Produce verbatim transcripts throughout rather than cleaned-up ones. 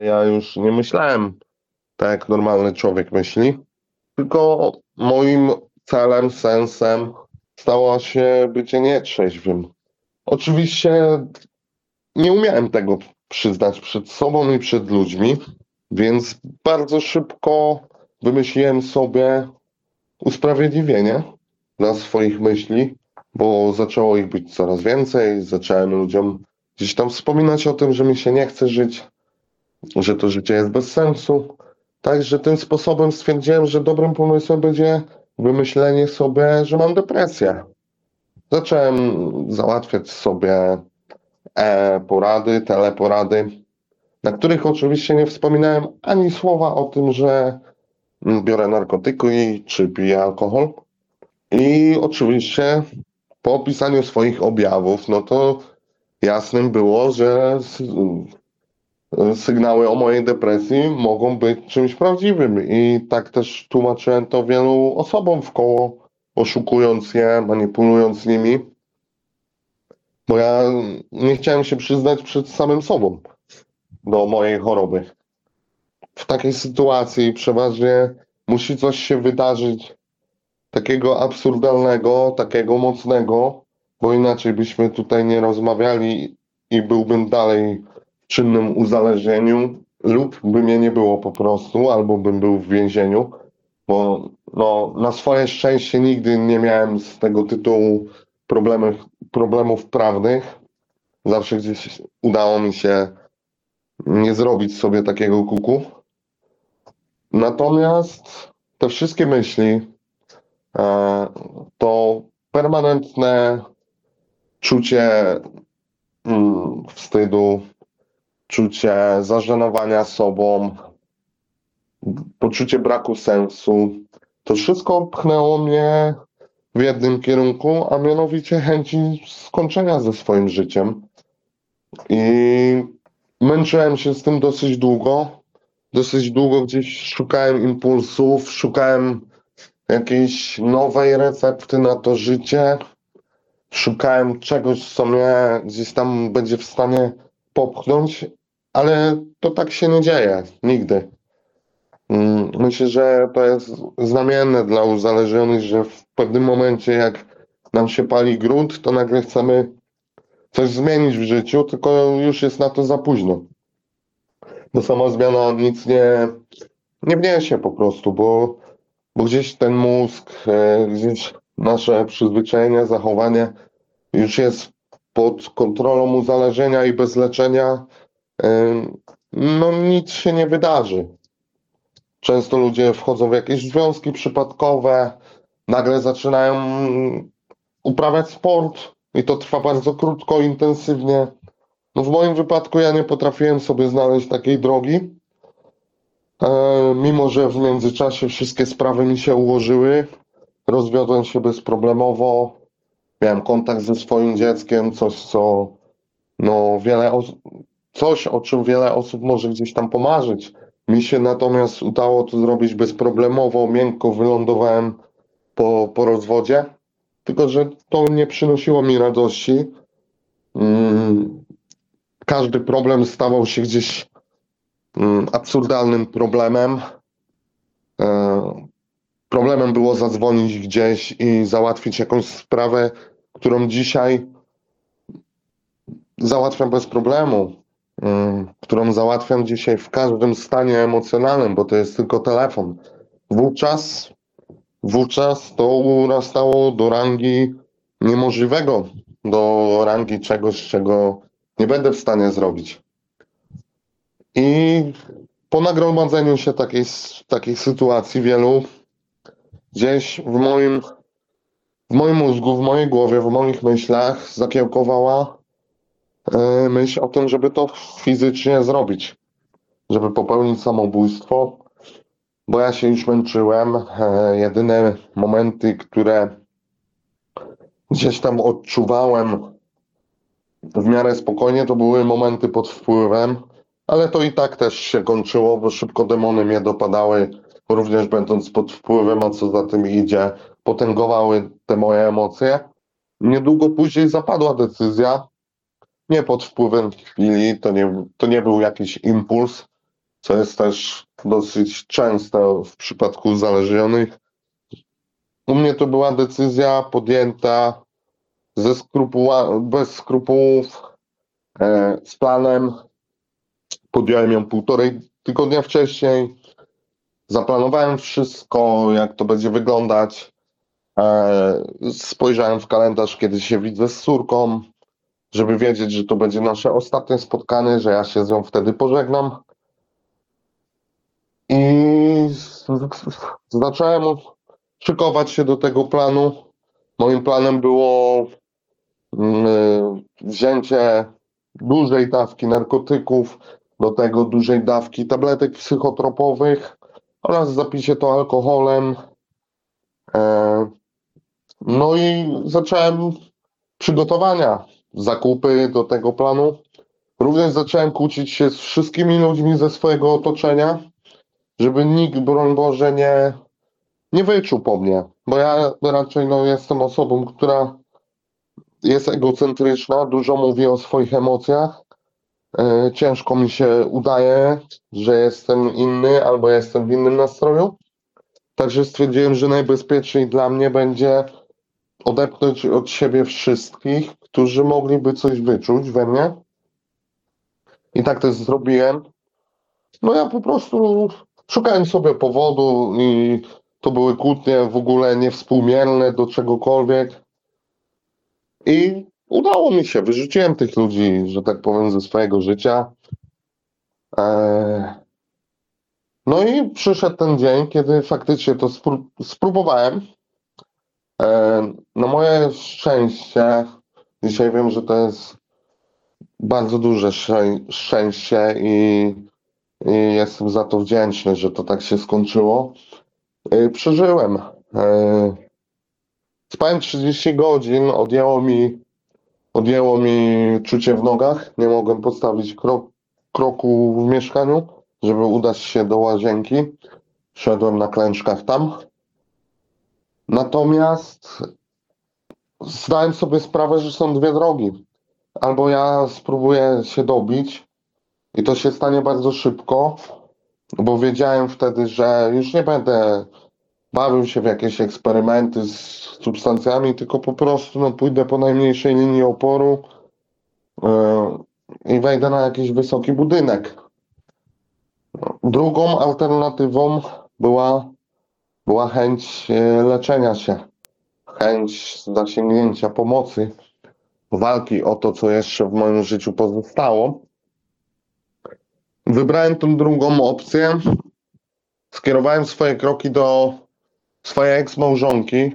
Ja już nie myślałem tak, jak normalny człowiek myśli, tylko moim celem, sensem stało się bycie nietrzeźwym. Oczywiście nie umiałem tego przyznać przed sobą i przed ludźmi, więc bardzo szybko wymyśliłem sobie usprawiedliwienie dla swoich myśli, bo zaczęło ich być coraz więcej. Zacząłem ludziom gdzieś tam wspominać o tym, że mi się nie chce żyć, że to życie jest bez sensu. Także tym sposobem stwierdziłem, że dobrym pomysłem będzie wymyślenie sobie, że mam depresję. Zacząłem załatwiać sobie e-porady, teleporady, na których oczywiście nie wspominałem ani słowa o tym, że biorę narkotyki czy piję alkohol. I oczywiście po opisaniu swoich objawów, no to jasnym było, że sygnały o mojej depresji mogą być czymś prawdziwym. I tak też tłumaczyłem to wielu osobom w koło, oszukując je, manipulując nimi, bo ja nie chciałem się przyznać przed samym sobą do mojej choroby. W takiej sytuacji przeważnie musi coś się wydarzyć takiego absurdalnego, takiego mocnego, bo inaczej byśmy tutaj nie rozmawiali i byłbym dalej w czynnym uzależnieniu, lub by mnie nie było po prostu, albo bym był w więzieniu, bo no, na swoje szczęście nigdy nie miałem z tego tytułu problemów, problemów prawnych. Zawsze gdzieś udało mi się nie zrobić sobie takiego kuku. Natomiast te wszystkie myśli, e, to permanentne czucie mm, wstydu, czucie zażenowania sobą, poczucie braku sensu. To wszystko pchnęło mnie w jednym kierunku, a mianowicie chęci skończenia ze swoim życiem. I męczyłem się z tym dosyć długo. Dosyć długo gdzieś szukałem impulsów, szukałem jakiejś nowej recepty na to życie. Szukałem czegoś, co mnie gdzieś tam będzie w stanie popchnąć, ale to tak się nie dzieje. Nigdy. Mm, Myślę, że to jest znamienne dla uzależnionych, że w pewnym momencie, jak nam się pali grunt, to nagle chcemy coś zmienić w życiu, tylko już jest na to za późno. Bo sama zmiana nic nie, nie wniesie po prostu, bo, bo gdzieś ten mózg, e, gdzieś nasze przyzwyczajenia, zachowanie już jest pod kontrolą uzależnienia i bez leczenia, em, no nic się nie wydarzy. Często ludzie wchodzą w jakieś związki przypadkowe, nagle zaczynają uprawiać sport i to trwa bardzo krótko, intensywnie. No w moim wypadku ja nie potrafiłem sobie znaleźć takiej drogi, e, mimo że w międzyczasie wszystkie sprawy mi się ułożyły. Rozwiodłem się bezproblemowo, miałem kontakt ze swoim dzieckiem, coś co no wiele os- coś, o czym wiele osób może gdzieś tam pomarzyć. Mi się natomiast udało to zrobić bezproblemowo, miękko wylądowałem po, po rozwodzie, tylko że to nie przynosiło mi radości. Mm, Każdy problem stawał się gdzieś mm, absurdalnym problemem. E, Problemem było zadzwonić gdzieś i załatwić jakąś sprawę, którą dzisiaj załatwiam bez problemu, mm, którą załatwiam dzisiaj w każdym stanie emocjonalnym, bo to jest tylko telefon. Wówczas, wówczas to urastało do rangi niemożliwego, do rangi czegoś, czego nie będę w stanie zrobić. I po nagromadzeniu się takiej, takiej sytuacji wielu, gdzieś w moim, w moim mózgu, w mojej głowie, w moich myślach zakiełkowała e, myśl o tym, żeby to fizycznie zrobić, żeby popełnić samobójstwo, bo ja się już męczyłem. E, jedyne momenty, które gdzieś tam odczuwałem w miarę spokojnie, to były momenty pod wpływem, ale to i tak też się kończyło, bo szybko demony mnie dopadały, również będąc pod wpływem, a co za tym idzie, potęgowały te moje emocje. Niedługo później zapadła decyzja, nie pod wpływem chwili, to nie, to nie był jakiś impuls, co jest też dosyć częste w przypadku uzależnionych. U mnie to była decyzja podjęta ze skrupuła, bez skrupułów, e, z planem. Podjąłem ją półtorej tygodnia wcześniej. Zaplanowałem wszystko, jak to będzie wyglądać. E, spojrzałem w kalendarz, kiedy się widzę z córką, żeby wiedzieć, że to będzie nasze ostatnie spotkanie, że ja się z nią wtedy pożegnam. I z- z- zacząłem szykować się do tego planu. Moim planem było mm, wzięcie dużej dawki narkotyków, do tego dużej dawki tabletek psychotropowych oraz zapicie to alkoholem. E, No i zacząłem przygotowania, zakupy do tego planu. Również zacząłem kłócić się z wszystkimi ludźmi ze swojego otoczenia, żeby nikt, broń Boże, nie, nie wyczuł po mnie. Bo ja raczej no, jestem osobą, która jest egocentryczna, dużo mówi o swoich emocjach. E, ciężko mi się udaje, że jestem inny albo jestem w innym nastroju. Także stwierdziłem, że najbezpieczniej dla mnie będzie odepchnąć od siebie wszystkich, którzy mogliby coś wyczuć we mnie. I tak też zrobiłem. No ja po prostu szukałem sobie powodu i to były kłótnie w ogóle niewspółmierne do czegokolwiek. I udało mi się, wyrzuciłem tych ludzi, że tak powiem, ze swojego życia. Eee, No i przyszedł ten dzień, kiedy faktycznie to spró- spróbowałem. Eee, Na moje szczęście, dzisiaj wiem, że to jest bardzo duże szczę- szczęście i, i jestem za to wdzięczny, że to tak się skończyło. Eee, Przeżyłem. Eee, Spałem trzydzieści godzin, odjęło mi, odjęło mi czucie w nogach. Nie mogłem postawić krok, kroku w mieszkaniu, żeby udać się do łazienki. Szedłem na klęczkach tam. Natomiast zdałem sobie sprawę, że są dwie drogi. Albo ja spróbuję się dobić i to się stanie bardzo szybko, bo wiedziałem wtedy, że już nie będę bawił się w jakieś eksperymenty z substancjami, tylko po prostu no, pójdę po najmniejszej linii oporu yy, i wejdę na jakiś wysoki budynek. Drugą alternatywą była, była chęć yy, leczenia się, chęć zasięgnięcia pomocy, walki o to, co jeszcze w moim życiu pozostało. Wybrałem tą drugą opcję. Skierowałem swoje kroki do swojej eks-małżonki, yy,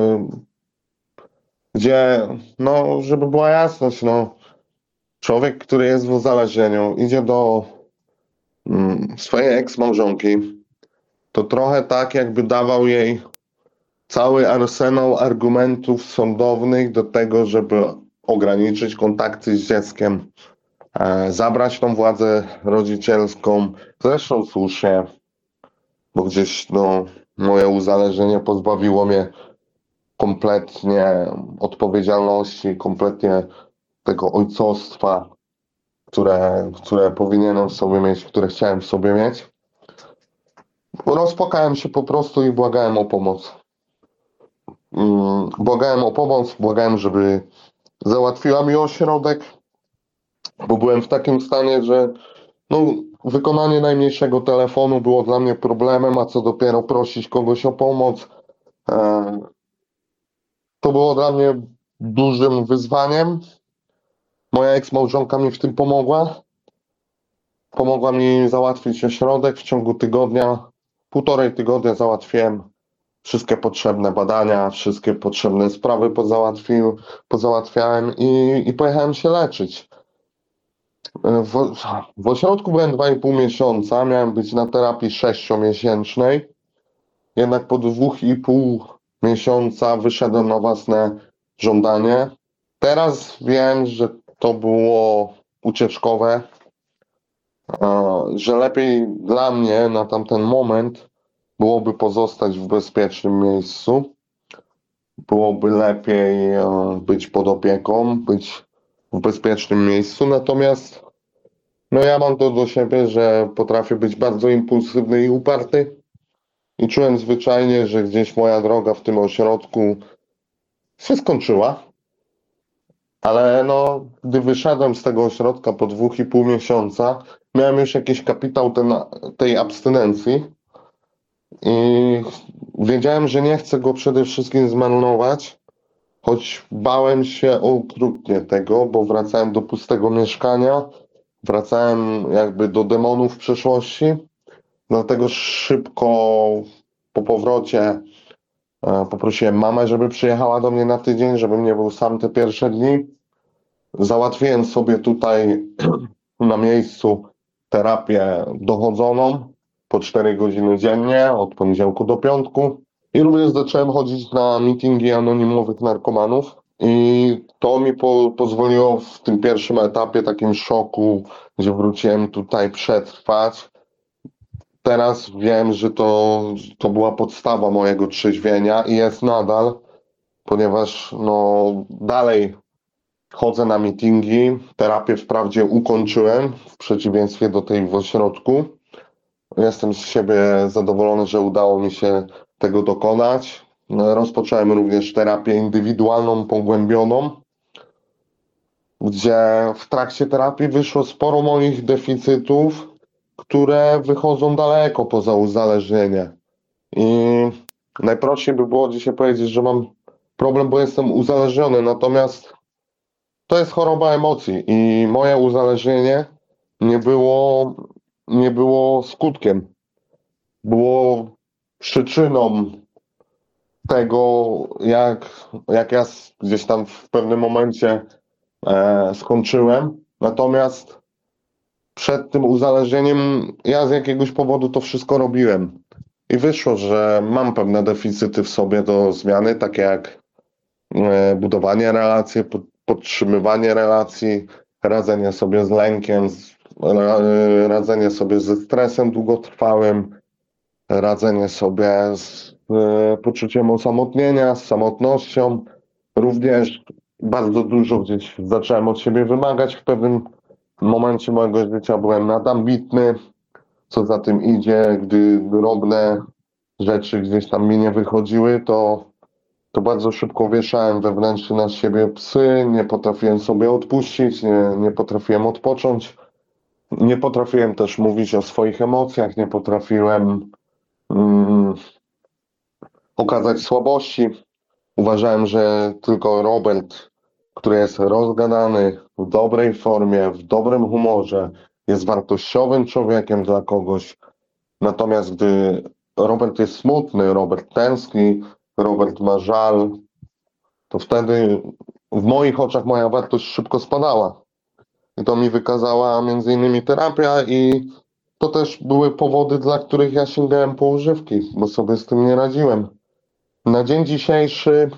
gdzie, no, żeby była jasność, no, człowiek, który jest w uzależnieniu, idzie do mm, swojej eks-małżonki, to trochę tak, jakby dawał jej cały arsenał argumentów sądownych do tego, żeby ograniczyć kontakty z dzieckiem, e, zabrać tą władzę rodzicielską. Zresztą słusznie, bo gdzieś no, moje uzależnienie pozbawiło mnie kompletnie odpowiedzialności, kompletnie tego ojcostwa, które, które powinienem sobie mieć, które chciałem sobie mieć. Rozpłakałem się po prostu i błagałem o pomoc. Mm, Błagałem o pomoc, błagałem, żeby załatwiła mi ośrodek, bo byłem w takim stanie, że no, wykonanie najmniejszego telefonu było dla mnie problemem, a co dopiero prosić kogoś o pomoc. E, To było dla mnie dużym wyzwaniem. Moja eks-małżonka mi w tym pomogła. Pomogła mi załatwić ośrodek w ciągu tygodnia. Półtorej tygodnia załatwiłem wszystkie potrzebne badania, wszystkie potrzebne sprawy pozałatwił, pozałatwiałem i, i pojechałem się leczyć. W, w ośrodku byłem dwa i pół miesiąca, miałem być na terapii sześciomiesięcznej, jednak po dwóch i pół miesiąca wyszedłem na własne żądanie. Teraz wiem, że to było ucieczkowe, e, że lepiej dla mnie na tamten moment byłoby pozostać w bezpiecznym miejscu. Byłoby lepiej e, być pod opieką, być w bezpiecznym miejscu. Natomiast No ja mam to do siebie, że potrafię być bardzo impulsywny i uparty i czułem zwyczajnie, że gdzieś moja droga w tym ośrodku się skończyła, ale no, gdy wyszedłem z tego ośrodka po dwóch i pół miesiąca, miałem już jakiś kapitał ten, tej abstynencji i wiedziałem, że nie chcę go przede wszystkim zmarnować, choć bałem się okrutnie tego, bo wracałem do pustego mieszkania, wracałem jakby do demonów przeszłości, dlatego szybko po powrocie e, poprosiłem mamę, żeby przyjechała do mnie na tydzień, żebym nie był sam te pierwsze dni. Załatwiłem sobie tutaj na miejscu terapię dochodzoną po cztery godziny dziennie, od poniedziałku do piątku. I również zacząłem chodzić na mityngi anonimowych narkomanów. I to mi po, pozwoliło w tym pierwszym etapie, takim szoku, gdzie wróciłem tutaj, przetrwać. Teraz wiem, że to, to była podstawa mojego trzeźwienia i jest nadal, ponieważ no, dalej chodzę na mityngi. Terapię wprawdzie ukończyłem, w przeciwieństwie do tej w ośrodku. Jestem z siebie zadowolony, że udało mi się tego dokonać. No, rozpocząłem również terapię indywidualną, pogłębioną, gdzie w trakcie terapii wyszło sporo moich deficytów, które wychodzą daleko poza uzależnienie. I najprościej by było dzisiaj powiedzieć, że mam problem, bo jestem uzależniony, natomiast to jest choroba emocji i moje uzależnienie nie było, nie było skutkiem. Było przyczyną tego, jak, jak ja s- gdzieś tam w pewnym momencie e, skończyłem. Natomiast przed tym uzależnieniem ja z jakiegoś powodu to wszystko robiłem. I wyszło, że mam pewne deficyty w sobie do zmiany, takie jak e, budowanie relacji, pod- podtrzymywanie relacji, radzenie sobie z lękiem, z, ra, e, radzenie sobie ze stresem długotrwałym, radzenie sobie z e, poczuciem osamotnienia, z samotnością. Również bardzo dużo gdzieś zacząłem od siebie wymagać. W pewnym momencie mojego życia byłem nadambitny, co za tym idzie, gdy drobne rzeczy gdzieś tam mi nie wychodziły, to to bardzo szybko wieszałem wewnętrznie na siebie psy, nie potrafiłem sobie odpuścić, nie, nie potrafiłem odpocząć, nie potrafiłem też mówić o swoich emocjach, nie potrafiłem mm, okazać słabości. Uważałem, że tylko Robert, który jest rozgadany, w dobrej formie, w dobrym humorze, jest wartościowym człowiekiem dla kogoś. Natomiast gdy Robert jest smutny, Robert tęskni, Robert ma żal, to wtedy w moich oczach moja wartość szybko spadała. I to mi wykazała między innymi terapia i to też były powody, dla których ja sięgałem po używki, bo sobie z tym nie radziłem. Na dzień dzisiejszy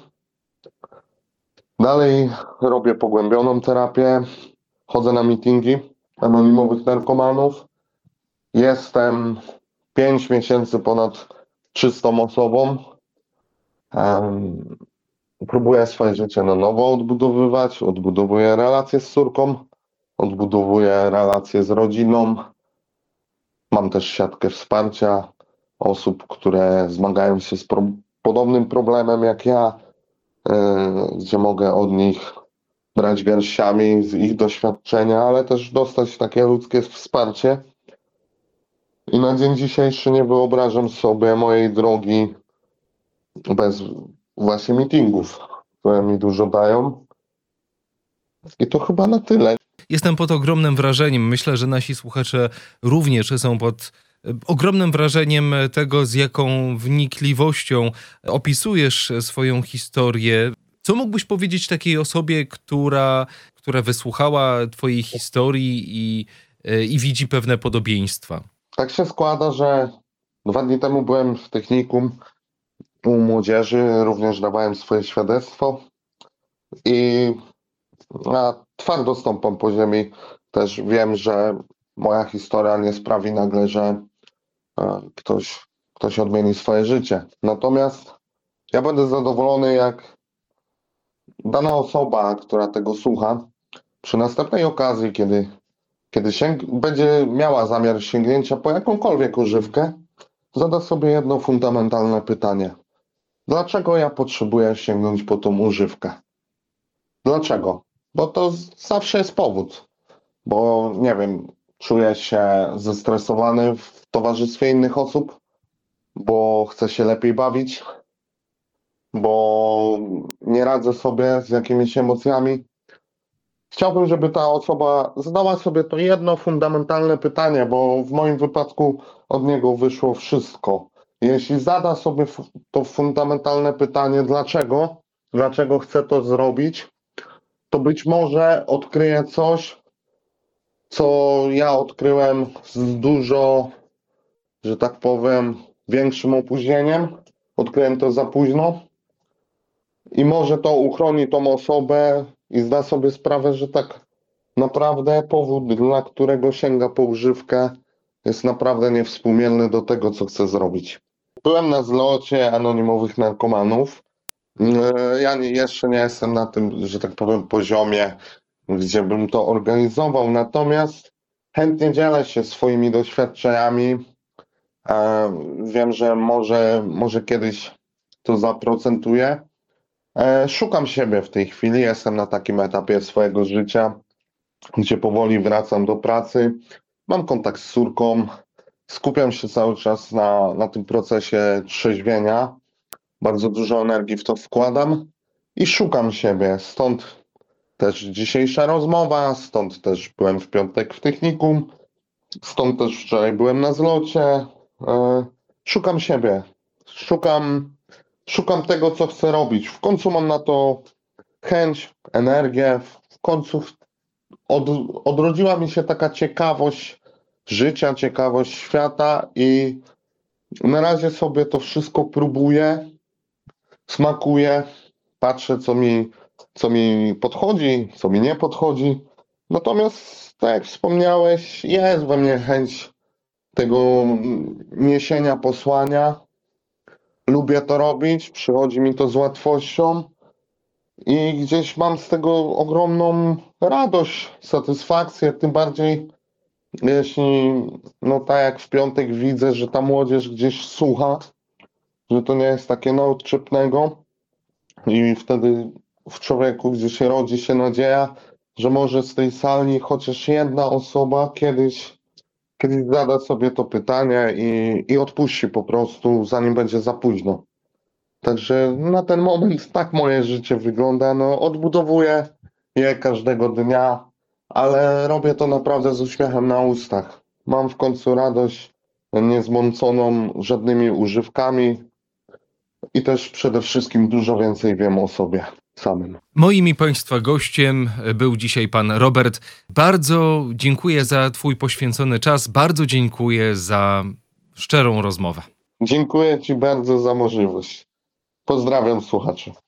dalej robię pogłębioną terapię, chodzę na mityngi anonimowych narkomanów. Jestem pięć miesięcy ponad czystą osobą. Um, próbuję swoje życie na nowo odbudowywać, odbudowuję relacje z córką, odbudowuję relacje z rodziną. Mam też siatkę wsparcia osób, które zmagają się z pro podobnym problemem jak ja, yy, gdzie mogę od nich brać garściami z ich doświadczenia, ale też dostać takie ludzkie wsparcie. I na dzień dzisiejszy nie wyobrażam sobie mojej drogi bez właśnie meetingów, które mi dużo dają. I to chyba na tyle. Jestem pod ogromnym wrażeniem. Myślę, że nasi słuchacze również są pod e, ogromnym wrażeniem tego, z jaką wnikliwością opisujesz swoją historię. Co mógłbyś powiedzieć takiej osobie, która, która wysłuchała twojej historii i, e, i widzi pewne podobieństwa? Tak się składa, że dwa dni temu byłem w technikum u młodzieży, również dawałem swoje świadectwo i ja twardo stąpam po ziemi. Też wiem, że moja historia nie sprawi nagle, że e, ktoś, ktoś odmieni swoje życie. Natomiast ja będę zadowolony, jak dana osoba, która tego słucha, przy następnej okazji, kiedy kiedy sięg- będzie miała zamiar sięgnięcia po jakąkolwiek używkę, zada sobie jedno fundamentalne pytanie. Dlaczego ja potrzebuję sięgnąć po tą używkę? Dlaczego? Bo to z- zawsze jest powód. Bo nie wiem, czuję się zestresowany w towarzystwie innych osób, bo chcę się lepiej bawić, bo nie radzę sobie z jakimiś emocjami. Chciałbym, żeby ta osoba zadała sobie to jedno fundamentalne pytanie, bo w moim wypadku od niego wyszło wszystko. Jeśli zada sobie fu- to fundamentalne pytanie, dlaczego, dlaczego chcę to zrobić, to być może odkryje coś, co ja odkryłem z dużo, że tak powiem, większym opóźnieniem. Odkryłem to za późno i może to uchroni tą osobę i zda sobie sprawę, że tak naprawdę powód, dla którego sięga po używkę, jest naprawdę niewspółmierny do tego, co chce zrobić. Byłem na zlocie anonimowych narkomanów. E, Ja nie, jeszcze nie jestem na tym, że tak powiem, poziomie, gdzie bym to organizował, natomiast chętnie dzielę się swoimi doświadczeniami. E, Wiem, że może, może kiedyś to zaprocentuje. E, Szukam siebie w tej chwili, jestem na takim etapie swojego życia, gdzie powoli wracam do pracy. Mam kontakt z córką, skupiam się cały czas na, na tym procesie trzeźwienia. Bardzo dużo energii w to wkładam i szukam siebie. Stąd też dzisiejsza rozmowa, stąd też byłem w piątek w technikum, stąd też wczoraj byłem na zlocie. E, Szukam siebie, szukam, szukam tego, co chcę robić. W końcu mam na to chęć, energię. W końcu od, odrodziła mi się taka ciekawość życia, ciekawość świata i na razie sobie to wszystko próbuję, smakuję, patrzę, co mi, co mi podchodzi, co mi nie podchodzi. Natomiast, tak jak wspomniałeś, jest we mnie chęć tego niesienia posłania. Lubię to robić, przychodzi mi to z łatwością i gdzieś mam z tego ogromną radość, satysfakcję, tym bardziej jeśli, no tak jak w piątek widzę, że ta młodzież gdzieś słucha, że to nie jest takie na odczepnego i wtedy w człowieku gdzieś rodzi się nadzieja, że może z tej sali chociaż jedna osoba kiedyś, kiedyś zada sobie to pytanie i, i odpuści po prostu, zanim będzie za późno. Także na ten moment tak moje życie wygląda. No, odbudowuję je każdego dnia, ale robię to naprawdę z uśmiechem na ustach. Mam w końcu radość niezmąconą żadnymi używkami i też przede wszystkim dużo więcej wiem o sobie samym. Moim i Państwa gościem był dzisiaj pan Robert. Bardzo dziękuję za Twój poświęcony czas, bardzo dziękuję za szczerą rozmowę. Dziękuję Ci bardzo za możliwość. Pozdrawiam słuchaczy.